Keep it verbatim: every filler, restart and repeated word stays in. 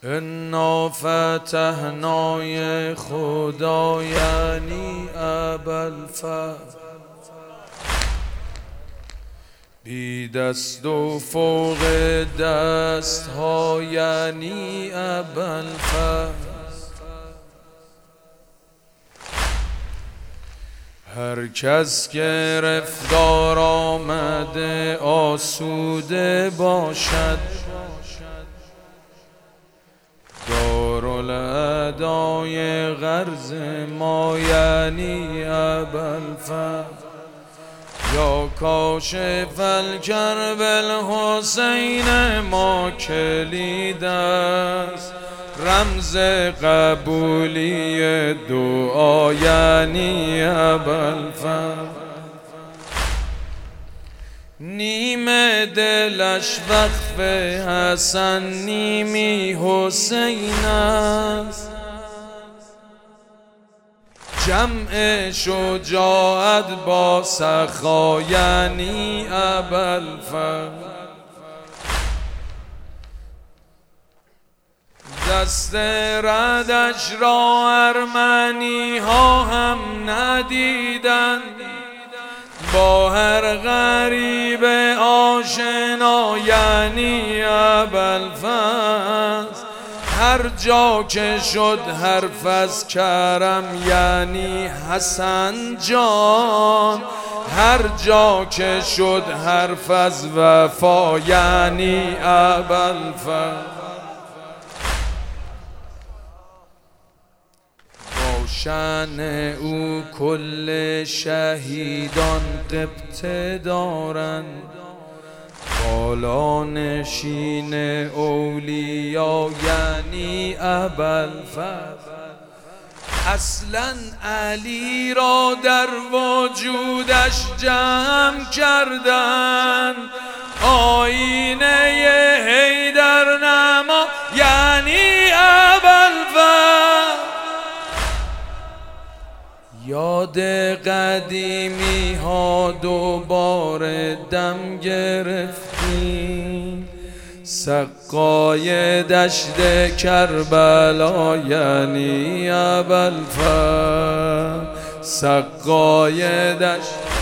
انا فتحنای خدا یعنی ابوالفضل، بی دست و فوق دست ها یعنی ابوالفضل. هر کس که رفتار آمده آسوده باشد، دارالادای غرض ما یعنی ابوالفضل. یا کاشف الکرب الحسین ما کلید است، رمز قبولی دعا یعنی ابوالفضل. نیمه دلش وقف حسن نیمی حسین است، جمع شجاعت با سخا یعنی ابوالفضل. دست ردش را ارمنی ها هم ندیدند، با هر غریب آشنا یعنی ابوالفضل. هر جا که شد حرف از کرم یعنی حسن جان، هر جا که شد حرف از وفا یعنی ابوالفضل. با شأن او کل شهیدان غبطه دارند، بالا نشین اولیا یعنی ابوالفضل. اصلا علی را در وجودش جمع کردن، آینه حیدر نما یعنی ابوالفضل. یاد قدیمی ها دوباره دم گرفتیم، سقای دشت کربلا یعنی ابوالفضل. سقای دشت